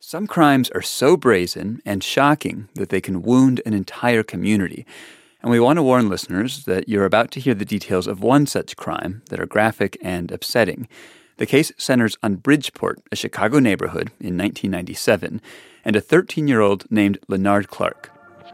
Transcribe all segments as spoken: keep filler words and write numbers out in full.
Some crimes are so brazen and shocking that they can wound an entire community. And we want to warn listeners that you're about to hear the details of one such crime that are graphic and upsetting. The case centers on Bridgeport, a Chicago neighborhood, in nineteen ninety-seven, and a thirteen-year-old named Leonard Clark.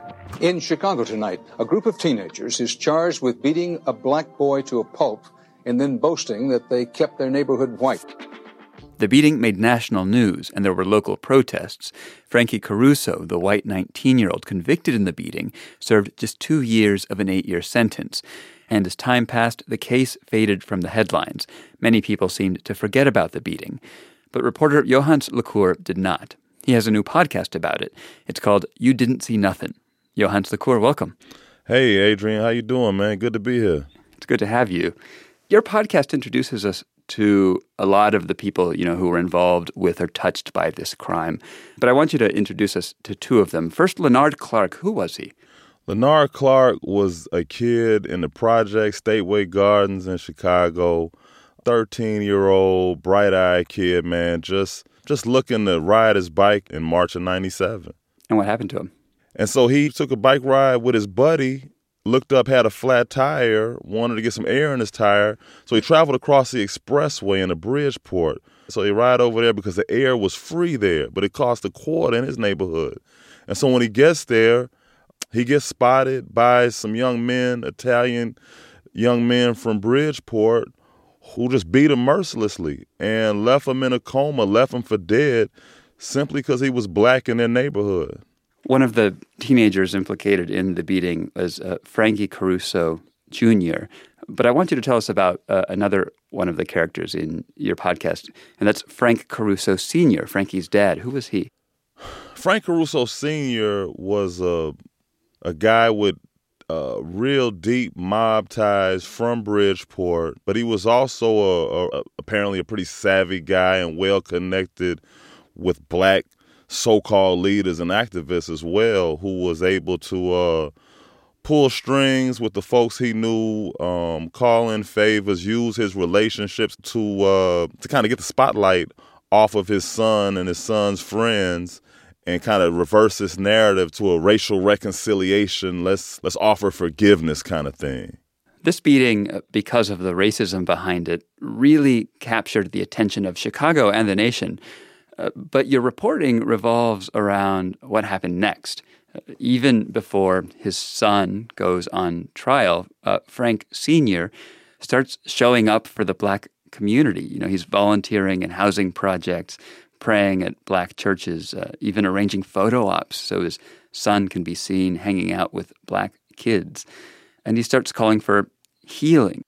In Chicago tonight, a group of teenagers is charged with beating a black boy to a pulp and then boasting that they kept their neighborhood white. The beating made national news, and there were local protests. Frankie Caruso, the white nineteen-year-old convicted in the beating, served just two years of an eight-year sentence. And as time passed, the case faded from the headlines. Many people seemed to forget about the beating. But reporter Johannes LaCour did not. He has a new podcast about it. It's called You Didn't See Nothing. Johannes LaCour, welcome. Hey, Adrian. How you doing, man? Good to be here. It's good to have you. Your podcast introduces us to a lot of the people, you know, who were involved with or touched by this crime. But I want you to introduce us to two of them. First, Leonard Clark. Who was he? Leonard Clark was a kid in the project, Stateway Gardens in Chicago. thirteen-year-old, bright-eyed kid, man, just just looking to ride his bike in March of ninety-seven. And what happened to him? And so he took a bike ride with his buddy, looked up, had a flat tire, wanted to get some air in his tire. So he traveled across the expressway in the Bridgeport. So he ride over there because the air was free there, but it cost a quarter in his neighborhood. And so when he gets there, he gets spotted by some young men, Italian young men from Bridgeport, who just beat him mercilessly and left him in a coma, left him for dead, simply because he was black in their neighborhood. One of the teenagers implicated in the beating was uh, Frankie Caruso Junior But I want you to tell us about uh, another one of the characters in your podcast, and that's Frank Caruso Senior, Frankie's dad. Who was he? Frank Caruso Senior was a, a guy with uh, real deep mob ties from Bridgeport, but he was also a, a, apparently a pretty savvy guy and well-connected with black so-called leaders and activists as well, who was able to uh, pull strings with the folks he knew, um, call in favors, use his relationships to uh, to kind of get the spotlight off of his son and his son's friends, and kind of reverse this narrative to a racial reconciliation, let's let's offer forgiveness kind of thing. This beating, because of the racism behind it, really captured the attention of Chicago and the nation. Uh, but your reporting revolves around what happened next. Uh, even before his son goes on trial, uh, Frank Senior starts showing up for the black community. You know, he's volunteering in housing projects, praying at black churches, uh, even arranging photo ops so his son can be seen hanging out with black kids. And he starts calling for healing.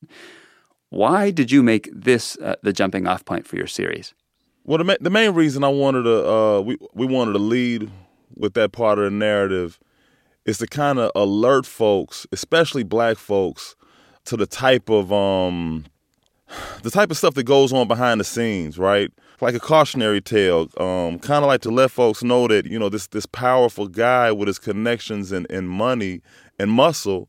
Why did you make this uh, the jumping off point for your series? Well, the, ma- the main reason I wanted to, uh, we, we wanted to lead with that part of the narrative is to kind of alert folks, especially black folks, to the type of, um, the type of stuff that goes on behind the scenes, right? Like a cautionary tale, um, kind of like to let folks know that, you know, this this powerful guy with his connections and, and money and muscle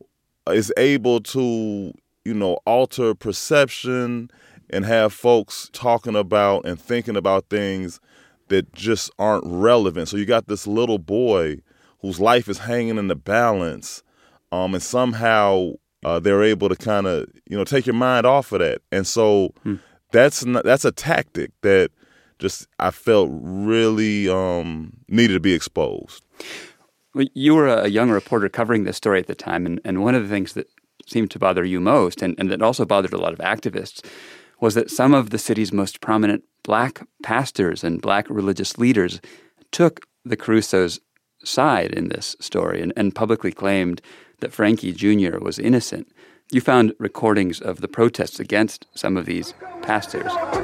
is able to, you know, alter perception and have folks talking about and thinking about things that just aren't relevant. So you got this little boy whose life is hanging in the balance, um, and somehow uh, they're able to kind of, you know, take your mind off of that. And so hmm. that's not, that's a tactic that just I felt really um, needed to be exposed. Well, you were a young reporter covering this story at the time, and, and one of the things that seemed to bother you most, and, and that also bothered a lot of activists, was that some of the city's most prominent black pastors and black religious leaders took the Caruso's side in this story and, and publicly claimed that Frankie Junior was innocent. You found recordings of the protests against some of these pastors.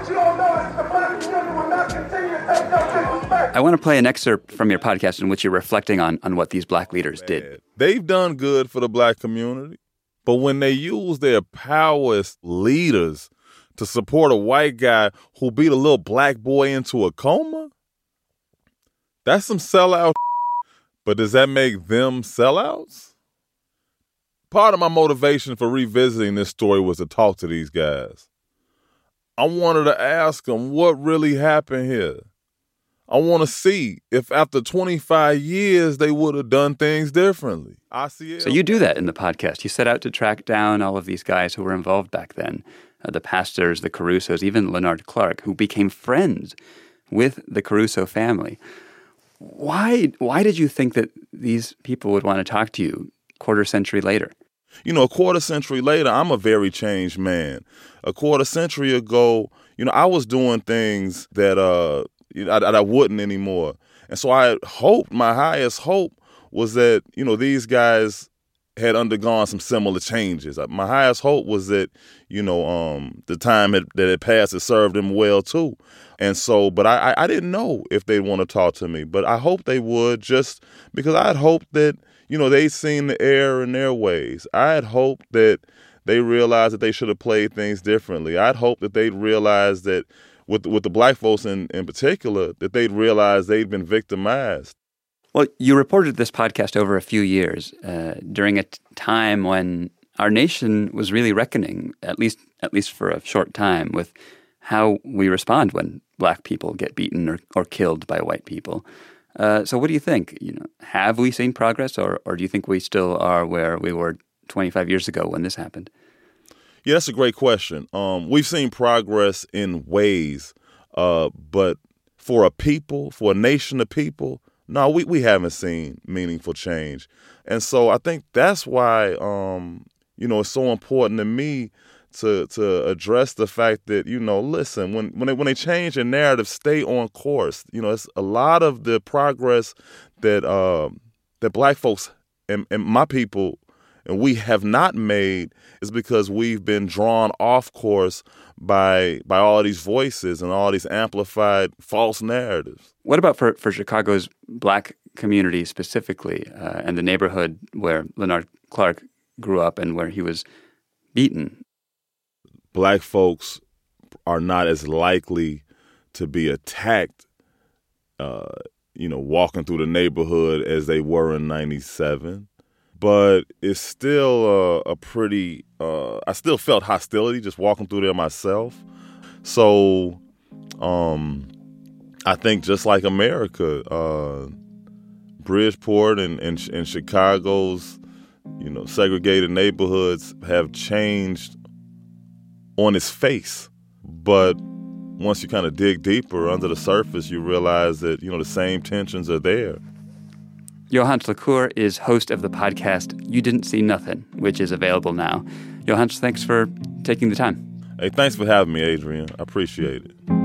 I want to play an excerpt from your podcast in which you're reflecting on, on what these black leaders Man, did. They've done good for the black community, but when they use their power as leaders to support a white guy who beat a little black boy into a coma, that's some sellout. But does that make them sellouts? Part of my motivation for revisiting this story was to talk to these guys. I wanted to ask them what really happened here. I want to see if after twenty-five years they would have done things differently. I see it. So you do that in the podcast. You set out to track down all of these guys who were involved back then, uh, the Pastors, the Carusos, even Leonard Clark, who became friends with the Caruso family. Why, why did you think that these people would want to talk to you a quarter century later? You know, a quarter century later, I'm a very changed man. A quarter century ago, you know, I was doing things that uh, I, I wouldn't anymore. And so I hoped, my highest hope was that, you know, these guys had undergone some similar changes. My highest hope was that, you know, um, the time had, that had passed had served them well, too. And so, but I, I didn't know if they'd want to talk to me, but I hoped they would, just because I had hoped that, you know, they'd seen the error in their ways. I had hoped that they realized that they should have played things differently. I'd hoped that they'd realize that, with, with the black folks in, in particular, that they'd realize they'd been victimized. Well, you reported this podcast over a few years uh, during a t- time when our nation was really reckoning, at least at least for a short time, with how we respond when black people get beaten or, or killed by white people. Uh, so what do you think? You know, have we seen progress, or, or do you think we still are where we were twenty-five years ago when this happened? Yeah, that's a great question. Um, we've seen progress in ways, uh, but for a people, for a nation of people, no, we, we haven't seen meaningful change. And so I think that's why, um, you know, it's so important to me to to address the fact that, you know, listen, when when they, when they change their narrative, stay on course. You know, it's a lot of the progress that uh, that black folks and, and my people and we have not made is because we've been drawn off course by by all these voices and all these amplified false narratives. What about for, for Chicago's black community specifically, uh, and the neighborhood where Leonard Clark grew up and where he was beaten? Black folks are not as likely to be attacked, uh, you know, walking through the neighborhood as they were in ninety-seven. But it's still uh, a pretty, uh, I still felt hostility just walking through there myself. So um, I think just like America, uh, Bridgeport and, and, and Chicago's, you know, segregated neighborhoods have changed on its face. But once you kind of dig deeper under the surface, you realize that, you know, the same tensions are there. Johannes LaCour is host of the podcast You Didn't See Nothing, which is available now. Johannes, thanks for taking the time. Hey, thanks for having me, Adrian. I appreciate it.